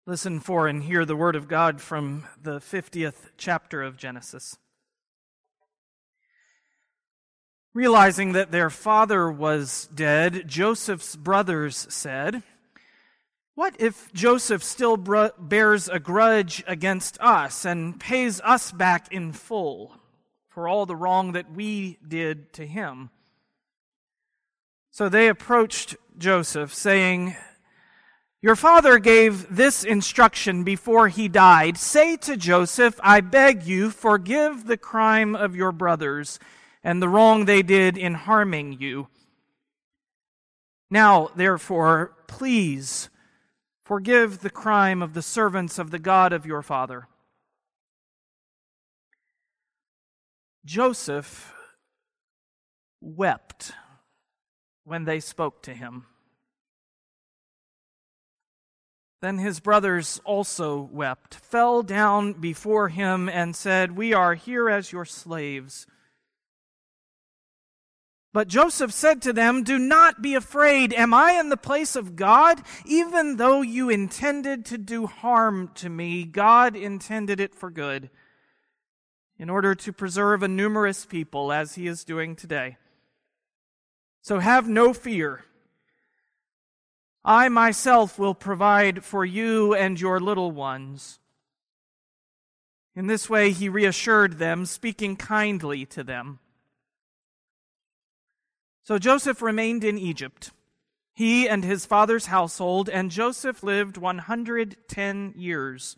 Listen for and hear the word of God from the 50th chapter of Genesis. Realizing that their father was dead, Joseph's brothers said, "What if Joseph still bears a grudge against us and pays us back in full for all the wrong that we did to him?" So they approached Joseph, saying, "Your father gave this instruction before he died. Say to Joseph, I beg you, forgive the crime of your brothers and the wrong they did in harming you. Now, therefore, please forgive the crime of the servants of the God of your father." Joseph wept when they spoke to him. Then his brothers also wept, fell down before him, and said, "We are here as your slaves." But Joseph said to them, "Do not be afraid. Am I in the place of God? Even though you intended to do harm to me, God intended it for good, in order to preserve a numerous people, as he is doing today. So have no fear. I myself will provide for you and your little ones." In this way he reassured them, speaking kindly to them. So Joseph remained in Egypt, he and his father's household, and Joseph lived 110 years.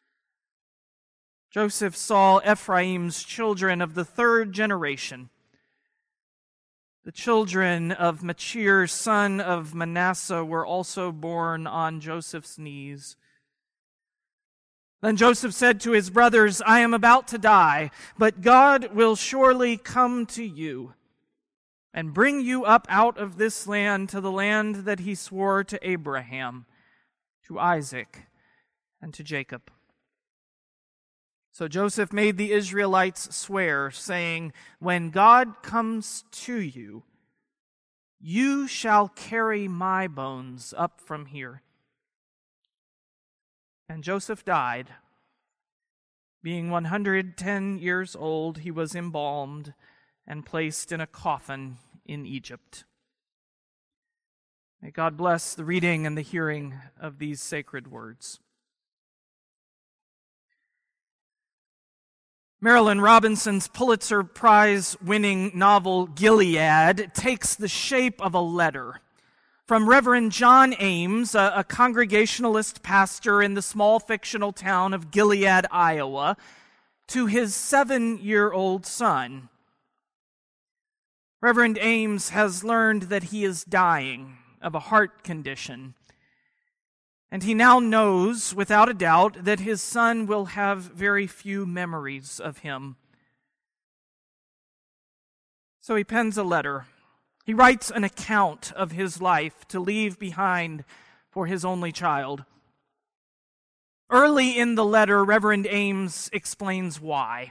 Joseph saw Ephraim's children of the third generation. The children of Machir, son of Manasseh, were also born on Joseph's knees. Then Joseph said to his brothers, "I am about to die, but God will surely come to you and bring you up out of this land to the land that he swore to Abraham, to Isaac, and to Jacob." So Joseph made the Israelites swear, saying, "When God comes to you, you shall carry my bones up from here." And Joseph died. Being 110 years old, he was embalmed and placed in a coffin in Egypt. May God bless the reading and the hearing of these sacred words. Marilynne Robinson's Pulitzer Prize-winning novel Gilead takes the shape of a letter from Reverend John Ames, a Congregationalist pastor in the small fictional town of Gilead, Iowa, to his 7-year-old son. Reverend Ames has learned that he is dying of a heart condition, and he now knows, without a doubt, that his son will have very few memories of him. So he pens a letter. He writes an account of his life to leave behind for his only child. Early in the letter, Reverend Ames explains why.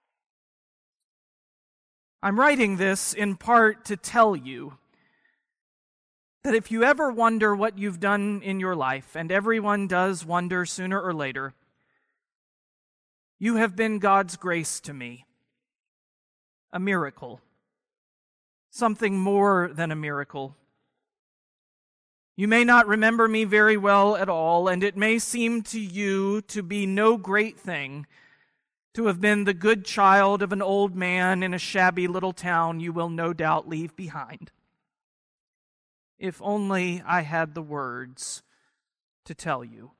"I'm writing this in part to tell you that if you ever wonder what you've done in your life, and everyone does wonder sooner or later, you have been God's grace to me. A miracle. Something more than a miracle. You may not remember me very well at all, and it may seem to you to be no great thing to have been the good child of an old man in a shabby little town you will no doubt leave behind. If only I had the words to tell you."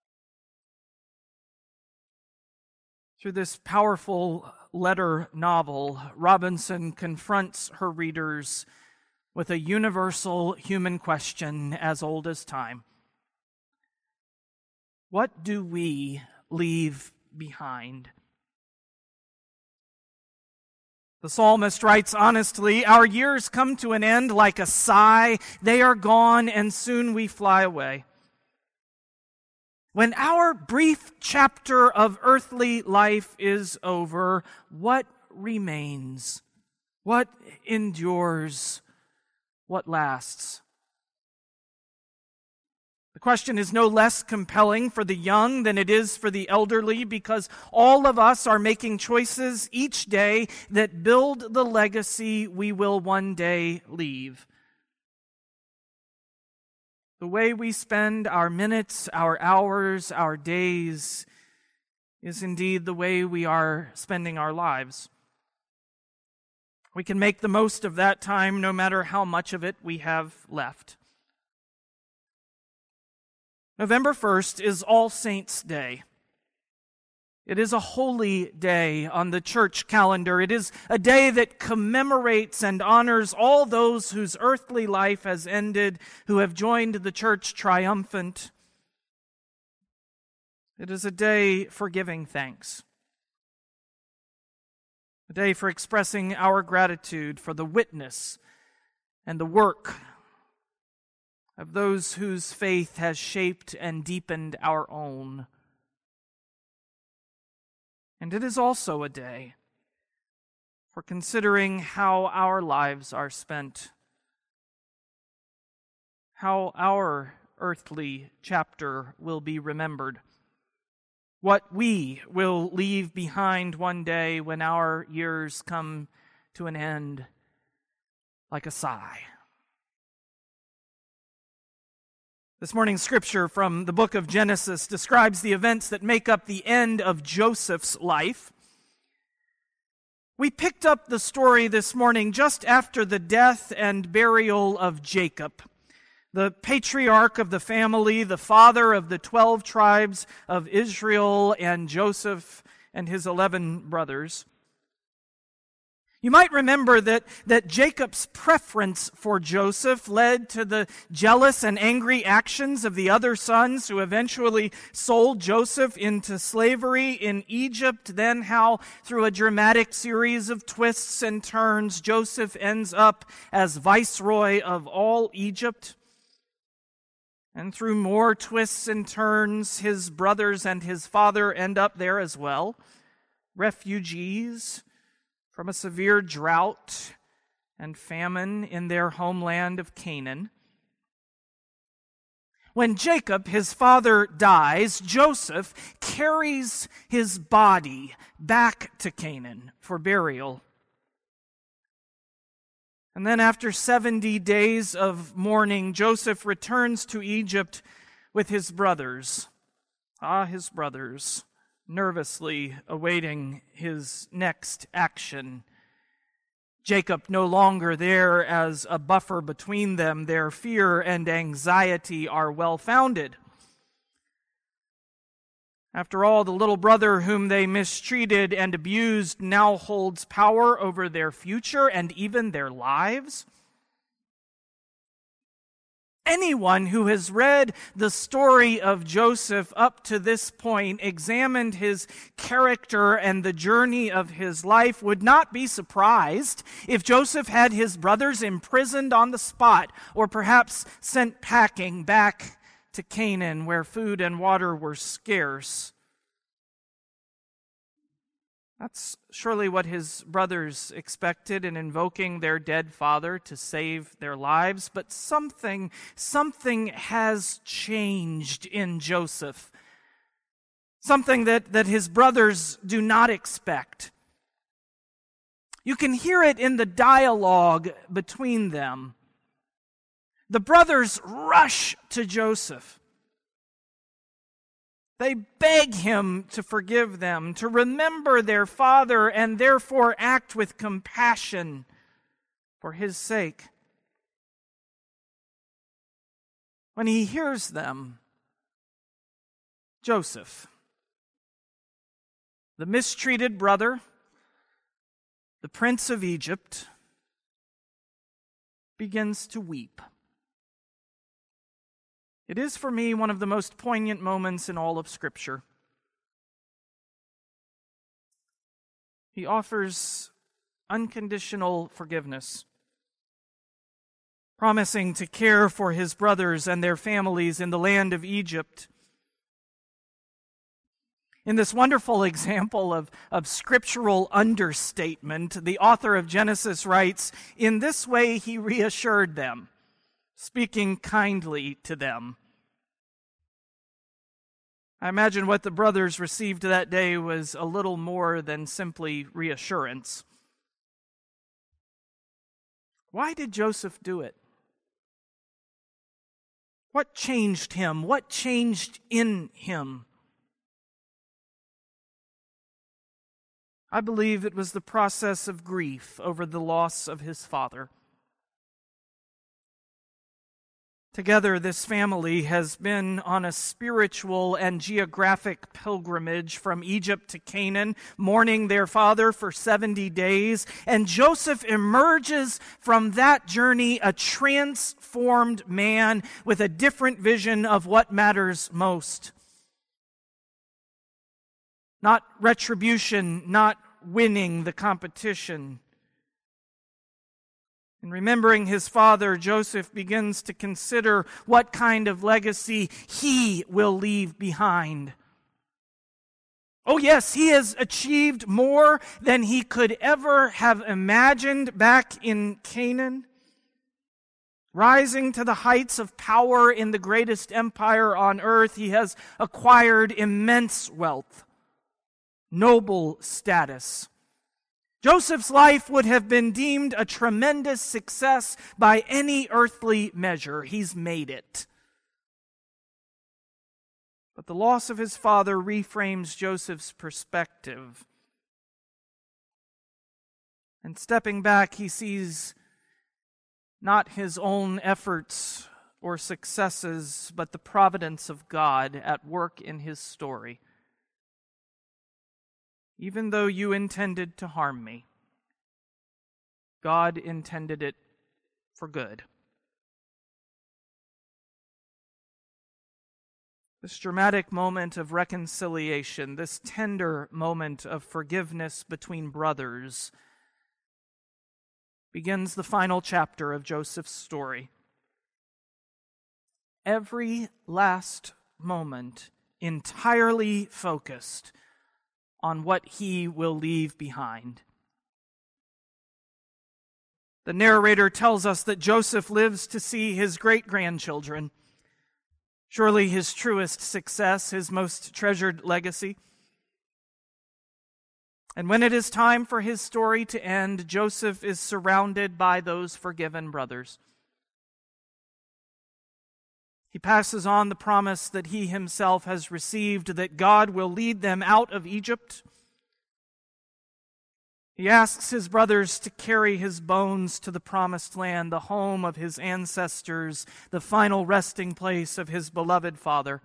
Through this powerful letter novel, Robinson confronts her readers with a universal human question as old as time. What do we leave behind? The psalmist writes honestly, "Our years come to an end like a sigh. They are gone, and soon we fly away." When our brief chapter of earthly life is over, what remains? What endures? What lasts? The The question is no less compelling for the young than it is for the elderly, because all of us are making choices each day that build the legacy we will one day leave. The way we spend our minutes, our hours, our days is indeed the way we are spending our lives. We can make the most of that time no matter how much of it we have left. November 1st is All Saints' Day. It is a holy day on the church calendar. It is a day that commemorates and honors all those whose earthly life has ended, who have joined the church triumphant. It is a day for giving thanks. A day for expressing our gratitude for the witness and the work of those whose faith has shaped and deepened our own. And it is also a day for considering how our lives are spent, how our earthly chapter will be remembered, what we will leave behind one day when our years come to an end like a sigh. This morning's scripture from the book of Genesis describes the events that make up the end of Joseph's life. We picked up the story this morning just after the death and burial of Jacob, the patriarch of the family, the father of the 12 tribes of Israel, and Joseph and his 11 brothers. You might remember that Jacob's preference for Joseph led to the jealous and angry actions of the other sons who eventually sold Joseph into slavery in Egypt. Then how, through a dramatic series of twists and turns, Joseph ends up as viceroy of all Egypt. And through more twists and turns, his brothers and his father end up there as well, refugees from a severe drought and famine in their homeland of Canaan. When Jacob, his father, dies, Joseph carries his body back to Canaan for burial. And then after 70 days of mourning, Joseph returns to Egypt with his brothers. His brothers, nervously awaiting his next action. Jacob no longer there as a buffer between them. Their fear and anxiety are well-founded. After all, the little brother whom they mistreated and abused now holds power over their future and even their lives. Anyone who has read the story of Joseph up to this point, examined his character and the journey of his life, would not be surprised if Joseph had his brothers imprisoned on the spot, or perhaps sent packing back to Canaan, where food and water were scarce. That's surely what his brothers expected in invoking their dead father to save their lives. But something has changed in Joseph. Something that his brothers do not expect. You can hear it in the dialogue between them. The brothers rush to Joseph. They beg him to forgive them, to remember their father, and therefore act with compassion for his sake. When he hears them, Joseph, the mistreated brother, the prince of Egypt, begins to weep. It is for me one of the most poignant moments in all of Scripture. He offers unconditional forgiveness, promising to care for his brothers and their families in the land of Egypt. In this wonderful example of scriptural understatement, the author of Genesis writes, "In this way he reassured them, speaking kindly to them. I imagine what the brothers received that day was a little more than simply reassurance. Why did Joseph do it? What changed him? What changed in him? I believe it was the process of grief over the loss of his father. Together, this family has been on a spiritual and geographic pilgrimage from Egypt to Canaan, mourning their father for 70 days. And Joseph emerges from that journey a transformed man with a different vision of what matters most. Not retribution, not winning the competition. In remembering his father, Joseph begins to consider what kind of legacy he will leave behind. Oh yes, he has achieved more than he could ever have imagined back in Canaan. Rising to the heights of power in the greatest empire on earth, he has acquired immense wealth, noble status. Joseph's life would have been deemed a tremendous success by any earthly measure. He's made it. But the loss of his father reframes Joseph's perspective. And stepping back, he sees not his own efforts or successes, but the providence of God at work in his story. Even though you intended to harm me, God intended it for good. This dramatic moment of reconciliation, this tender moment of forgiveness between brothers, begins the final chapter of Joseph's story. Every last moment entirely focused on what he will leave behind. The narrator tells us that Joseph lives to see his great-grandchildren, surely his truest success, his most treasured legacy. And when it is time for his story to end, Joseph is surrounded by those forgiven brothers. He passes on the promise that he himself has received, that God will lead them out of Egypt. He asks his brothers to carry his bones to the promised land, the home of his ancestors, the final resting place of his beloved father.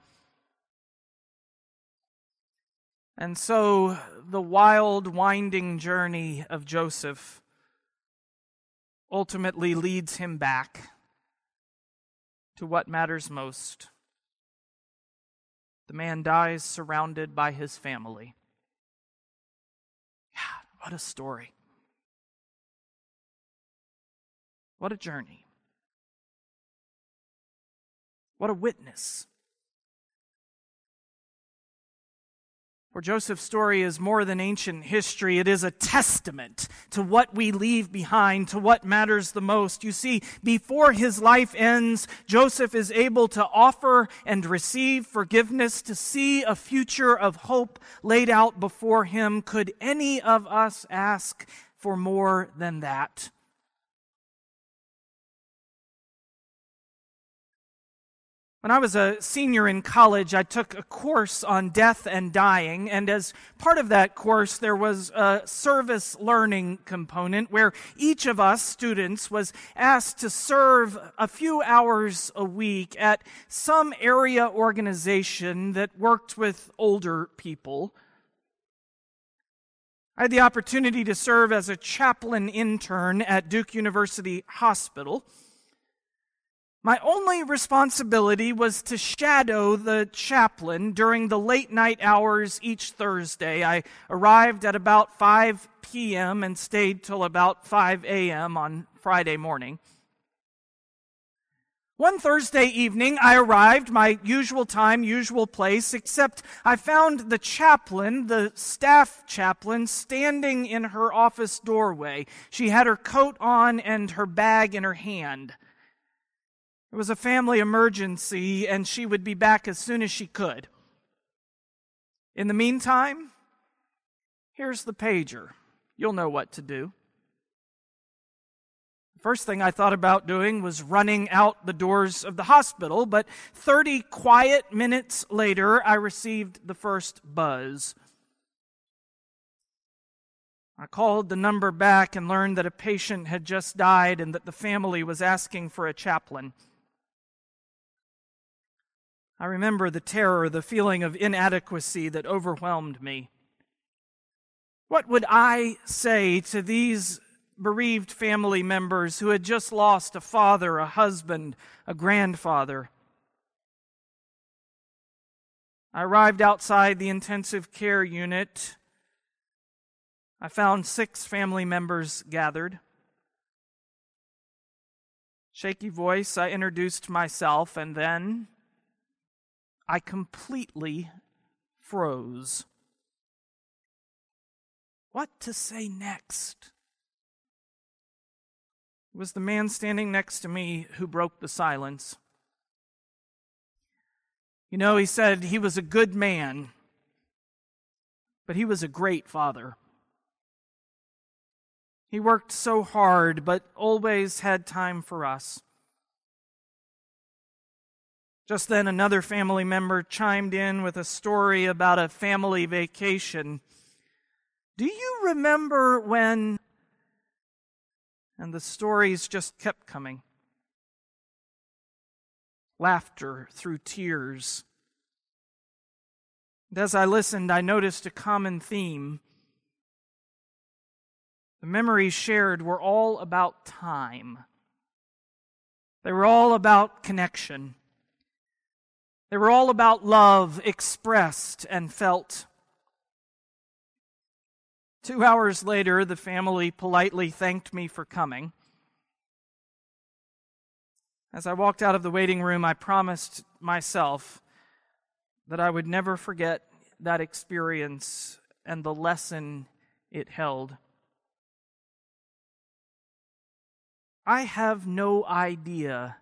And so the wild, winding journey of Joseph ultimately leads him back to what matters most. The man dies surrounded by his family. God, what a story. What a journey. What a witness. For Joseph's story is more than ancient history. It is a testament to what we leave behind, to what matters the most. You see, before his life ends, Joseph is able to offer and receive forgiveness, to see a future of hope laid out before him. Could any of us ask for more than that? When I was a senior in college, I took a course on death and dying, and as part of that course, there was a service learning component where each of us students was asked to serve a few hours a week at some area organization that worked with older people. I had the opportunity to serve as a chaplain intern at Duke University Hospital. My only responsibility was to shadow the chaplain during the late night hours each Thursday. I arrived at about 5 p.m. and stayed till about 5 a.m. on Friday morning. One Thursday evening, I arrived, my usual time, usual place, except I found the chaplain, the staff chaplain, standing in her office doorway. She had her coat on and her bag in her hand. It was a family emergency, and she would be back as soon as she could. In the meantime, here's the pager. You'll know what to do. The first thing I thought about doing was running out the doors of the hospital, but 30 quiet minutes later, I received the first buzz. I called the number back and learned that a patient had just died and that the family was asking for a chaplain. I remember the terror, the feeling of inadequacy that overwhelmed me. What would I say to these bereaved family members who had just lost a father, a husband, a grandfather? I arrived outside the intensive care unit. I found 6 family members gathered. Shaky voice, I introduced myself, and then I completely froze. What to say next? It was the man standing next to me who broke the silence. You know, he said he was a good man, but he was a great father. He worked so hard, but always had time for us. Just then, another family member chimed in with a story about a family vacation. Do you remember when? And the stories just kept coming. Laughter through tears. And as I listened, I noticed a common theme. The memories shared were all about time. They were all about connection. They were all about love expressed and felt. 2 hours later, the family politely thanked me for coming. As I walked out of the waiting room, I promised myself that I would never forget that experience and the lesson it held. I have no idea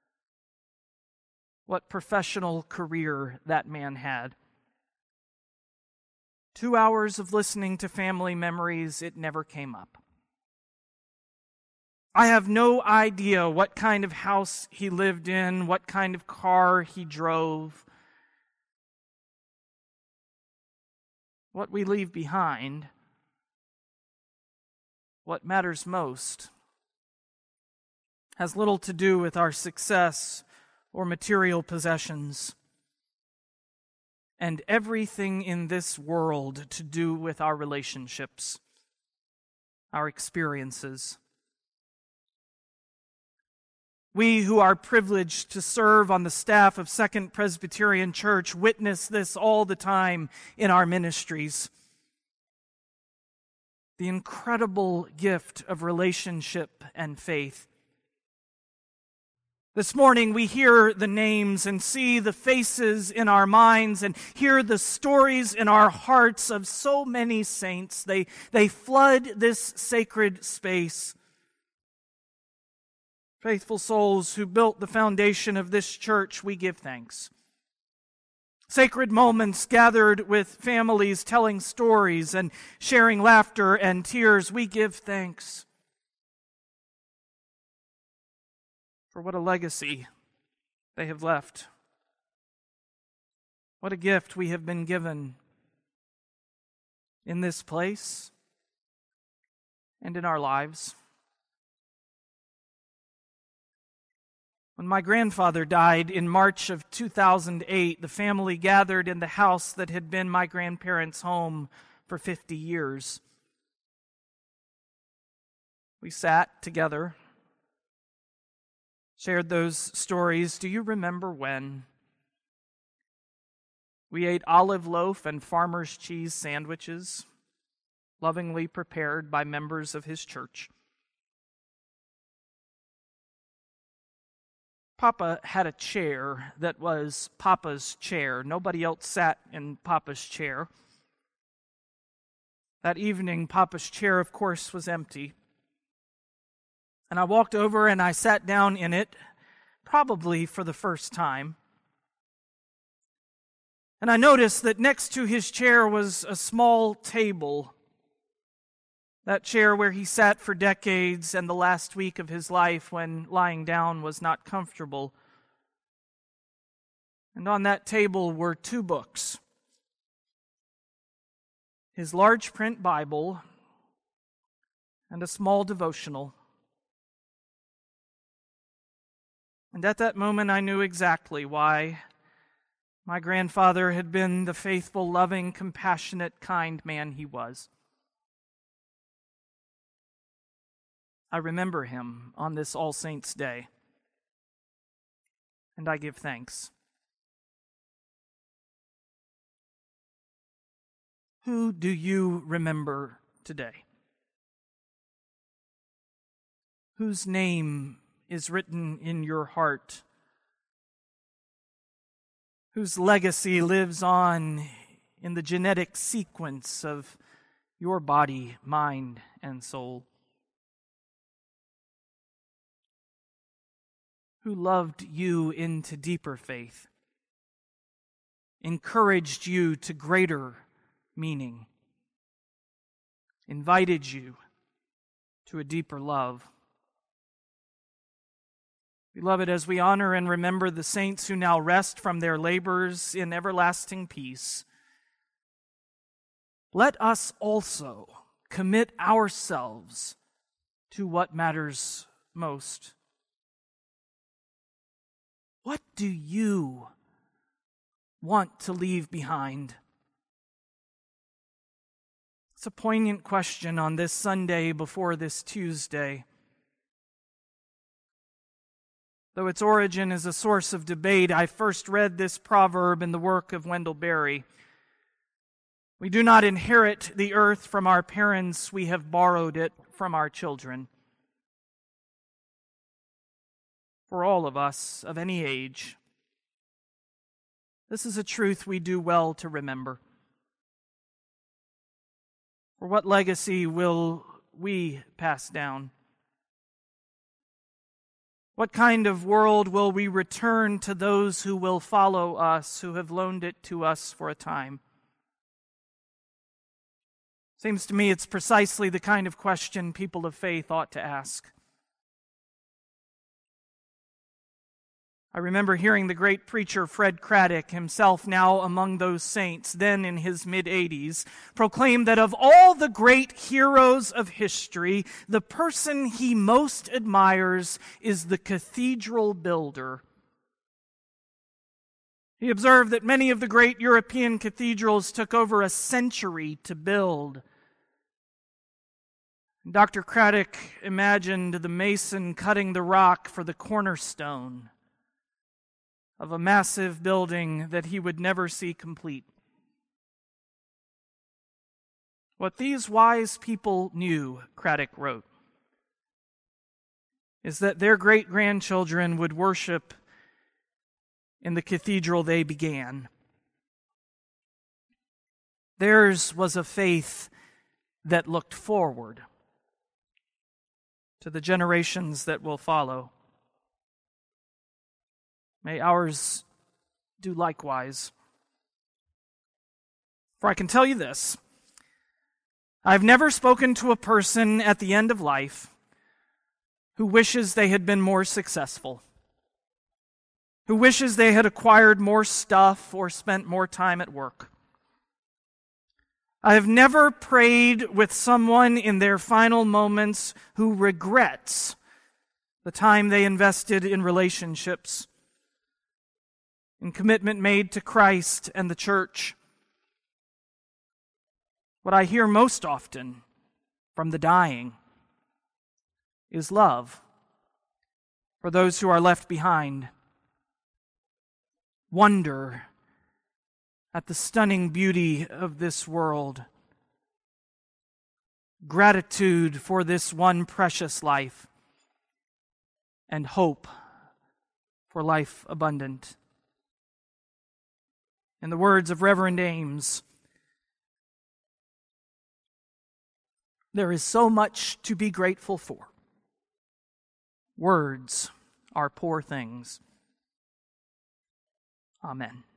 what professional career that man had. 2 hours of listening to family memories, it never came up. I have no idea what kind of house he lived in, what kind of car he drove. What we leave behind, what matters most, has little to do with our success or material possessions, and everything in this world to do with our relationships, our experiences. We who are privileged to serve on the staff of Second Presbyterian Church witness this all the time in our ministries. The incredible gift of relationship and faith. This morning we hear the names and see the faces in our minds and hear the stories in our hearts of so many saints. They flood this sacred space. Faithful souls who built the foundation of this church, we give thanks. Sacred moments gathered with families telling stories and sharing laughter and tears, we give thanks. For what a legacy they have left. What a gift we have been given in this place and in our lives. When my grandfather died in March of 2008, the family gathered in the house that had been my grandparents' home for 50 years. We sat together, shared those stories. Do you remember when? We ate olive loaf and farmer's cheese sandwiches, lovingly prepared by members of his church. Papa had a chair that was Papa's chair. Nobody else sat in Papa's chair. That evening, Papa's chair, of course, was empty. And I walked over and I sat down in it, probably for the first time. And I noticed that next to his chair was a small table. That chair where he sat for decades and the last week of his life when lying down was not comfortable. And on that table were 2 books. His large print Bible and a small devotional. And at that moment I knew exactly why my grandfather had been the faithful, loving, compassionate, kind man he was. I remember him on this All Saints' Day, and I give thanks. Who do you remember today? Whose name is written in your heart? Whose legacy lives on in the genetic sequence of your body, mind, and soul? Who loved you into deeper faith, encouraged you to greater meaning, invited you to a deeper love? Beloved, as we honor and remember the saints who now rest from their labors in everlasting peace, let us also commit ourselves to what matters most. What do you want to leave behind? It's a poignant question on this Sunday before this Tuesday. Though its origin is a source of debate, I first read this proverb in the work of Wendell Berry. We do not inherit the earth from our parents, we have borrowed it from our children. For all of us of any age, this is a truth we do well to remember. For what legacy will we pass down? What kind of world will we return to those who will follow us, who have loaned it to us for a time? Seems to me it's precisely the kind of question people of faith ought to ask. I remember hearing the great preacher Fred Craddock, himself now among those saints, then in his mid-80s, proclaim that of all the great heroes of history, the person he most admires is the cathedral builder. He observed that many of the great European cathedrals took over a century to build. Dr. Craddock imagined the mason cutting the rock for the cornerstone of a massive building that he would never see complete. What these wise people knew, Craddock wrote, is that their great-grandchildren would worship in the cathedral they began. Theirs was a faith that looked forward to the generations that will follow. May ours do likewise. For I can tell you this, I've never spoken to a person at the end of life who wishes they had been more successful, who wishes they had acquired more stuff or spent more time at work. I have never prayed with someone in their final moments who regrets the time they invested in relationships, in commitment made to Christ and the church. What I hear most often from the dying is love for those who are left behind, wonder at the stunning beauty of this world, gratitude for this one precious life, and hope for life abundant. In the words of Reverend Ames, there is so much to be grateful for. Words are poor things. Amen.